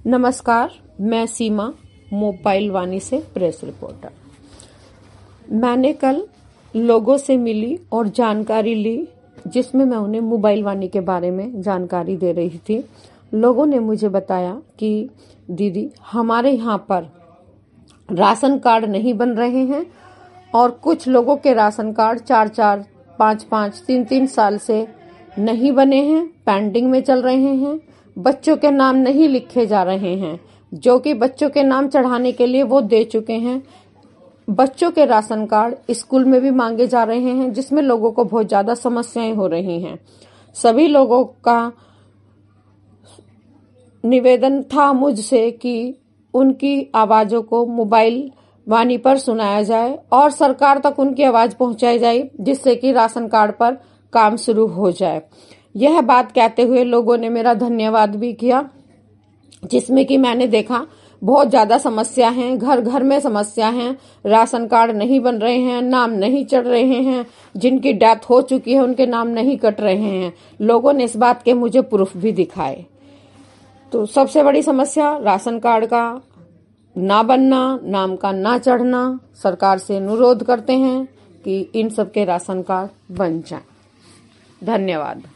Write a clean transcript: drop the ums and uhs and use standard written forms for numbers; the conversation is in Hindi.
नमस्कार, मैं सीमा मोबाइल वाणी से प्रेस रिपोर्टर। मैंने कल लोगों से मिली और जानकारी ली, जिसमें मैं उन्हें मोबाइल वाणी के बारे में जानकारी दे रही थी। लोगों ने मुझे बताया कि दीदी, हमारे यहाँ पर राशन कार्ड नहीं बन रहे हैं और कुछ लोगों के राशन कार्ड 4-4, 5-5, 3-3 साल से नहीं बने हैं, पेंडिंग में चल रहे हैं। बच्चों के नाम नहीं लिखे जा रहे हैं, जो कि बच्चों के नाम चढ़ाने के लिए वो दे चुके हैं। बच्चों के राशन कार्ड स्कूल में भी मांगे जा रहे हैं, जिसमें लोगों को बहुत ज्यादा समस्याएं हो रही हैं। सभी लोगों का निवेदन था मुझसे कि उनकी आवाजों को मोबाइल वाणी पर सुनाया जाए और सरकार तक उनकी आवाज पहुंचाई जाए, जिससे कि राशन कार्ड पर काम शुरू हो जाए। यह बात कहते हुए लोगों ने मेरा धन्यवाद भी किया, जिसमें कि मैंने देखा बहुत ज्यादा समस्या है, घर घर में समस्या है। राशन कार्ड नहीं बन रहे हैं, नाम नहीं चढ़ रहे हैं, जिनकी डेथ हो चुकी है उनके नाम नहीं कट रहे हैं। लोगों ने इस बात के मुझे प्रूफ भी दिखाए। तो सबसे बड़ी समस्या राशन कार्ड का ना बनना, नाम का ना चढ़ना। सरकार से अनुरोध करते हैं कि इन सबके राशन कार्ड बन जाएं। धन्यवाद।